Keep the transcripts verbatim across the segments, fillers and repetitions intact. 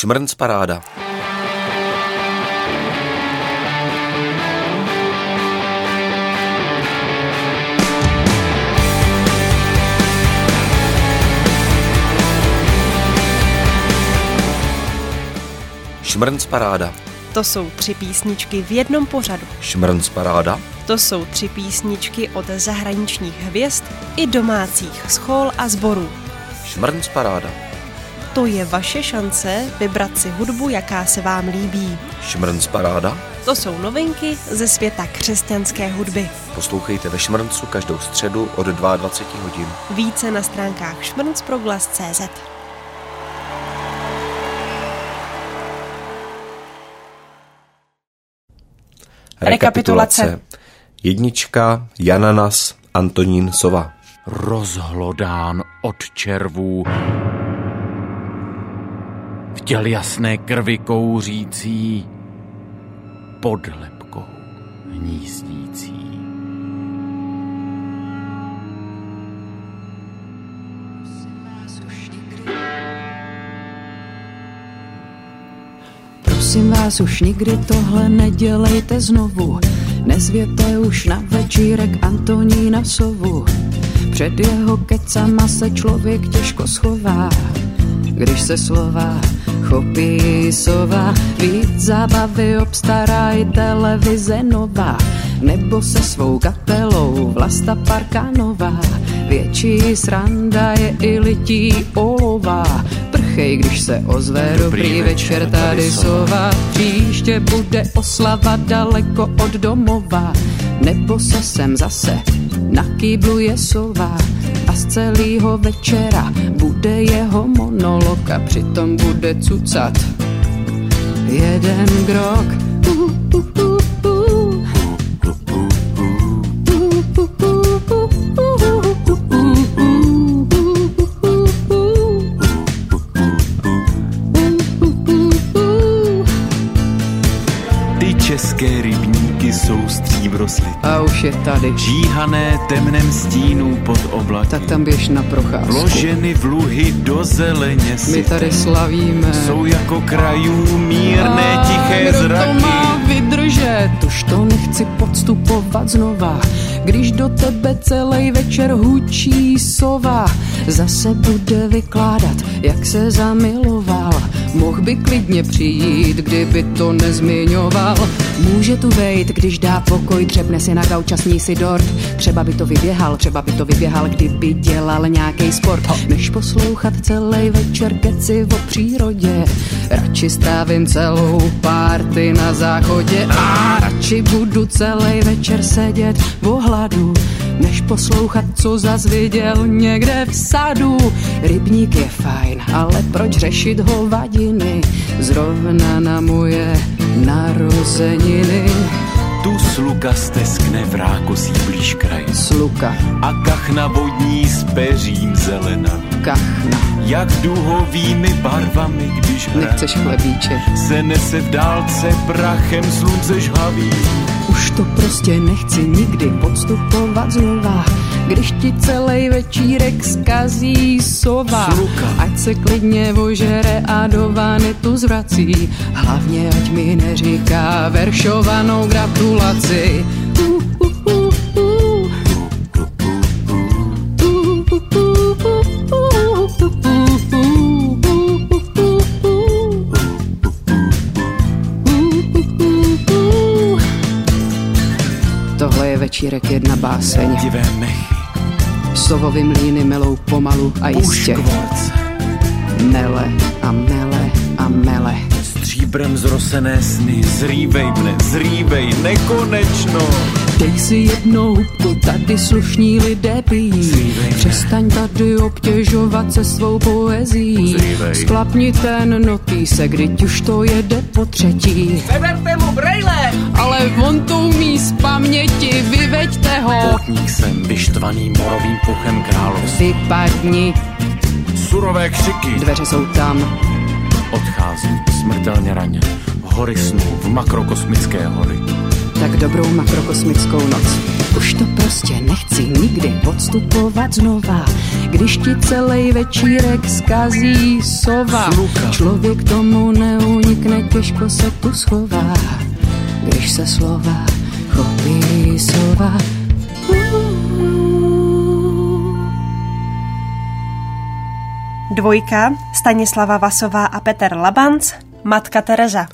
Šmrnc-paráda. Šmrnc-paráda. To jsou tři písničky v jednom pořadu. Šmrnc-paráda. To jsou tři písničky od zahraničních hvězd i domácích schol a sborů. Šmrnc-paráda. To je vaše šance vybrat si hudbu, jaká se vám líbí. Šmrnc-paráda. To jsou novinky ze světa křesťanské hudby. Poslouchejte ve Šmrncu každou středu od dvacet dva hodin. Více na stránkách šmrncproglas tečka cé zet. Rekapitulace. Jednička, Jananas, Antonín Sova. Rozhlodán od červů, vtěl jasné krvi kouřící, pod lebkou hnízdící. Prosím vás, už nikdy tohle nedělejte znovu. Nezvěte už na večírek Antonína Sovu. Před jeho kecama se člověk těžko schová, když se slova chopí sova. Víc zábavy obstará i televize nová, nebo se svou kapelou Vlasta Parkanová. Větší sranda je i lití olová. Prchej, když se ozve dobrý, dobrý večer, tady Sova. Příště bude oslava daleko od domova, nebo se sem zase nakýbluje Sova. A z celého večera bude jeho monolog a přitom bude cucat jeden grok. Uh, uh, uh, uh. České rybníky jsou stříbroslity. A už je tady. Žíhané temném stínu pod oblaky. Tak tam běž na procházku. Vloženy vluhy do zeleně syté. My tady slavíme. Jsou jako krajů mírné a tiché kdo zraky. To má vydržet, už to nechci podstupovat znova. Když do tebe celý večer hučí sova, zase bude vykládat, jak se zamiloval. Mohl by klidně přijít, kdyby to nezmiňoval. Může tu vejít, když dá pokoj, třepne si na gauč a sní si dort. Třeba by to vyběhal, třeba by to vyběhal, kdyby dělal nějaký sport. Než poslouchat celý večer keci o přírodě, radši strávím celou párty na záchodě. A radši budu celý večer sedět v ohladu, než poslouchat, co zas viděl někde v sadu. Rybník je fajn, ale proč řešit hovadiny zrovna na moje narozeniny? Tu sluka steskne v rákosí blíž kraje. Sluka. A kachna vodní s peřím zelena. Kachna. Jak duhovými barvami, když hra Nechceš chlebíček. se nese v dálce prachem slunce žhavý. Už to prostě nechci nikdy podstupovat znova, když ti celý večírek zkazí sova. Sluka. Ať se klidně ožere a do vany tu zvrací, hlavně ať mi neříká veršovanou gratulaci. Uh, uh, uh, uh. Tohle je večírek jedna báseň. Divé mechy. Sovovy mlýny melou pomalu a jistě. Puškvorce. Mele a mele a mele. Stříbrem zrosené sny, zrývej mne, zrývej, nekonečno. Dej si jednou hubku, tady slušní lidé pijí. Zrývej Přestaň tady obtěžovat se svou poezí. Zrývej. Sklapni ten notýsek, když už to jede po třetí. Seberte mu brejle! Ale on to umí z paměti, vyveďte ho. Poutník jsem vyštvaný morovým puchem království. Vypadni, Surové křiky. dveře jsou tam. Odcházím smrtelně raně. Hory snů v makrokosmické hory. Tak dobrou makrokosmickou noc. Už to prostě nechci nikdy podstupovat znova, když ti celý večírek zkazí sova. Člověk tomu neunikne, těžko se tu schová, když se slova chopí sova. Dvojka, Stanislava Vasová a Peter Labanc, Matka Tereza.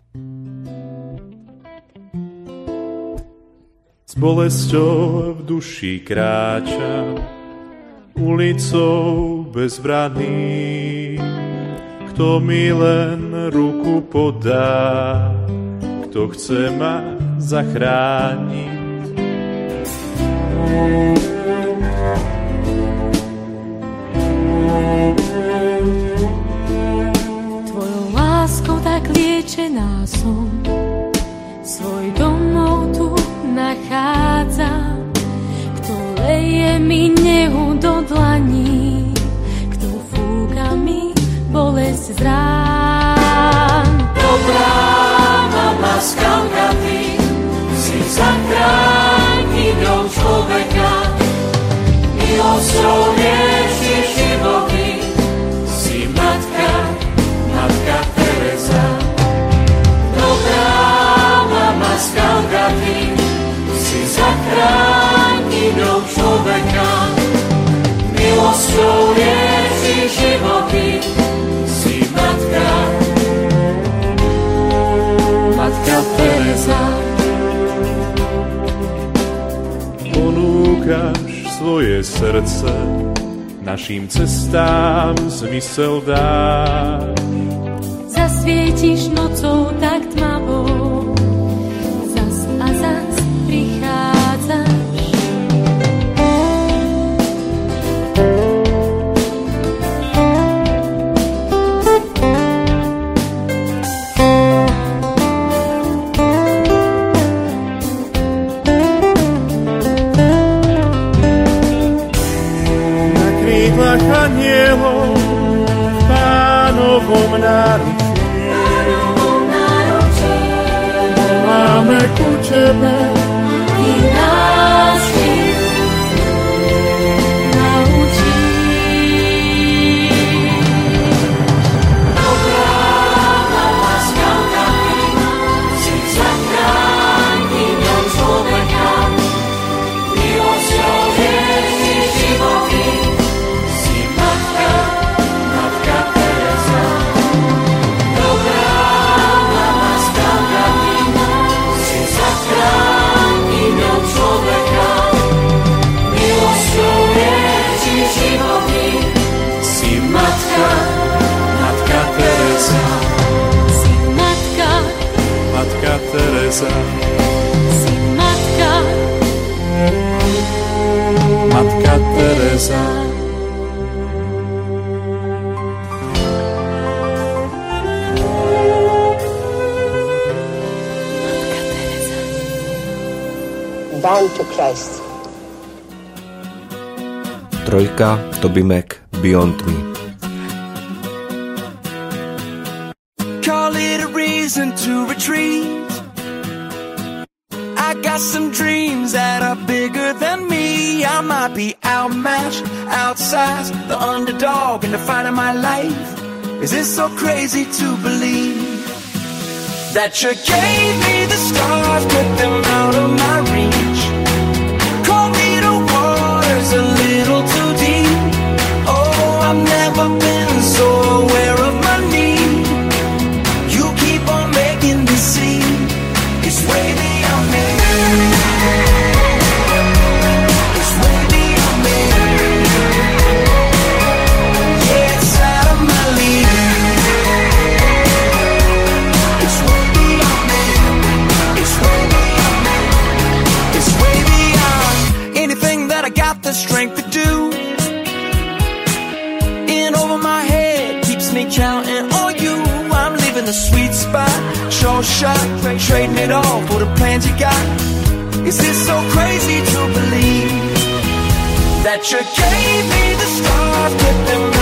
S bolesťou v duši kráča ulicou bezbranný. Kto mi len ruku podá, kto chce ma zachrániť. Tvojou láskou tak liečená som, svoj domov tu nachádzam. Kto leje mi nehu do dlaní, kto fúka mi bolesť z rán. Dobrá mama z Kalkaty, si zachrániňou človeka, milosťou lieči životy, si matka, matka Tereza. Dobrá mama z Kalkaty, si zachrániňou človeka, milosťou lieči životy, si matka, matka Tereza. Ponúkaš svoje srdce, našim cestám zmysel dáš. Zasvietiš nocou tak tmavou, zas a zas prichádzaš. Na krídlach anielov v Pánovom náručí voláme ku tebe, Ty nás naučí. Dobrá mama z Kalkaty, si zachrániňou človeka, milosťou lieči životy, si matka, matka Tereza. Dobrá mama z Kalkaty, si zachrániňou človeka, milosťou lieči životy, si matka, matka Tereza. Si matka, matka Tereza, si matka, matka Tereza. Bound to Christ. Trojka, Toby Mac, Beyond Me. Call it a reason to retreat. I got some dreams that are bigger than me. I might be outmatched, outsized, the underdog in the fight of my life. Is it so crazy to believe that you gave me the stars, put them out of my reach? Call me the waters a little too deep. Oh, I've never been so aware of my need. You keep on making me see it's way beyond me. It's way beyond me. Yeah, it's out of my league. It's way beyond me. It's way beyond me. It's way beyond anything that I got the strength to do. In over my head keeps me counting on you. I'm leaving the sweet spot, sure shot, trading it all for the plans you got. Is this so crazy to believe that you gave me the stars, put them